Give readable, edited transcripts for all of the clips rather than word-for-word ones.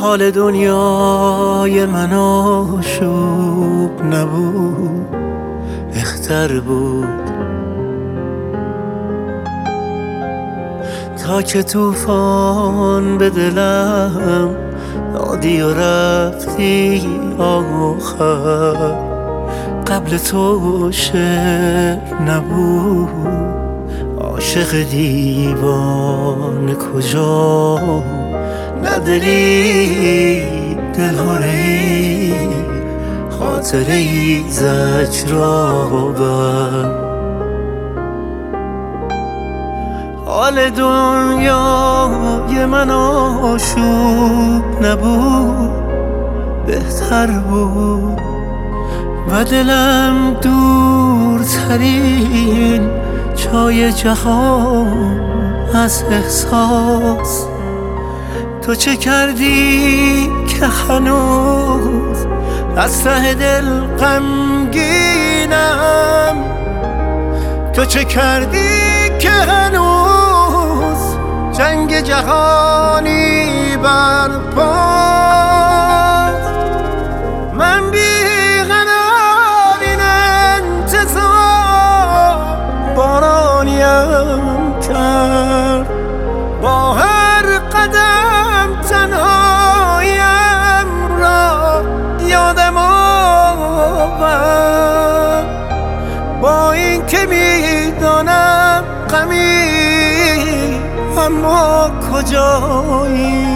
حال دنیای من آشوب نبود، بهتر بود تا که طوفان به دلم دادی و رفتی آخر. قبل تو شعر نبود، عاشق دیوانه کجا، نداری دلهایی خاطره ای زجرآور. حال دنیای من آشوب نبود، بهتر بود و دلم دورترین جای جهان از احساس. تو چه کردی که هنوز از ته دل غمگینم؟ تو چه کردی که هنوز جنگ جهانی برپاست؟ من بی‌قرار این انتظار بارانیم کرد، با هر قدم تنهایم را یادم آورد. با این که میدانم غمی اما کجایی،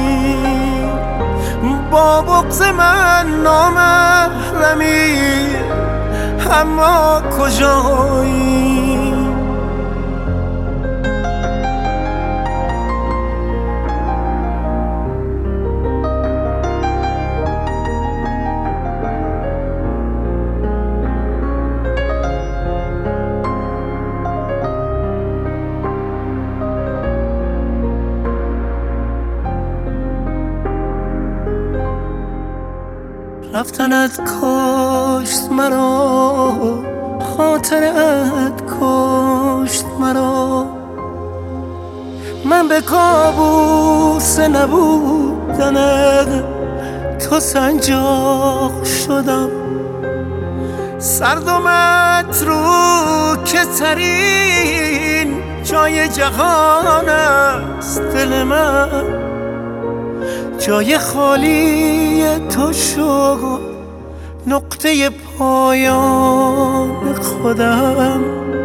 با بغض من نامحرمی اما کجایی. رفتنت کشت مرا، خاطرت کشت مرا. من به کابوس نبودنت تو سنجاق شدم. سرد و متروکه ترین جای جهان است دل من، جای خالی تو شد نقطه پایان خودم.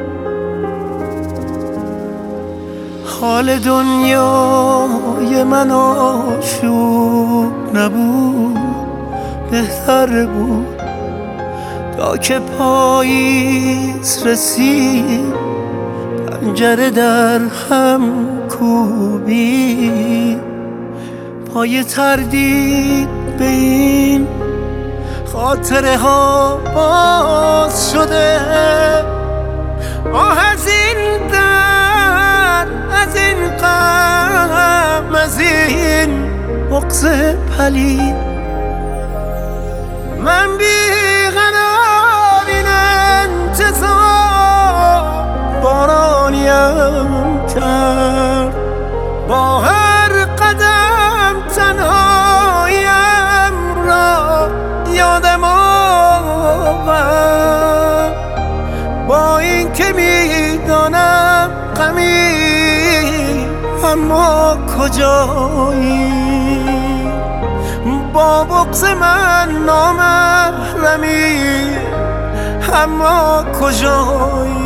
حال دنیای من آشوب نبود، بهتر بود تا که پاییز رسید پنجره در هم کوبید. پای تردید به این خاطره ها باز شده. از این درد، از این غم، از این بغض پلید، من بی‌قرار این انتظار بارانیم کرد، با هر قدم تنهایم را یادم آورد. با این که میدانم غمی اما کجایی، با بغض من نامحرمی اما کجایی.